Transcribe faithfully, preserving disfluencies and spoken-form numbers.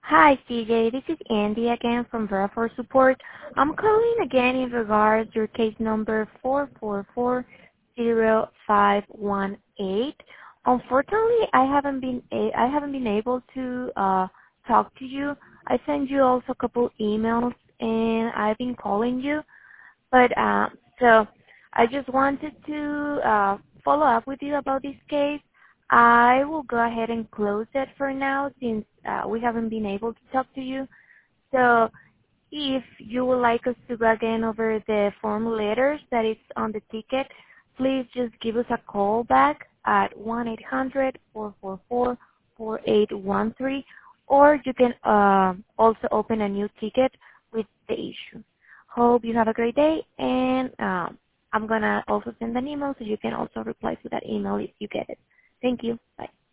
Hi, C J. This is Andy again from Verifone Support. I'm calling again in regards to your case number four four four zero five one eight. Unfortunately, I haven't been a- I haven't been able to uh, talk to you. I sent you also a couple emails, and I've been calling you. But uh, so I just wanted to uh, follow up with you about this case. I will go ahead and close it for now since uh, we haven't been able to talk to you. So if you would like us to go again over the form letters that is on the ticket, please just give us a call back at one eight hundred, four four four, four eight one three, or you can uh, also open a new ticket with the issue. Hope you have a great day, and um, I'm going to also send an email so you can also reply to that email if you get it. Thank you. Bye.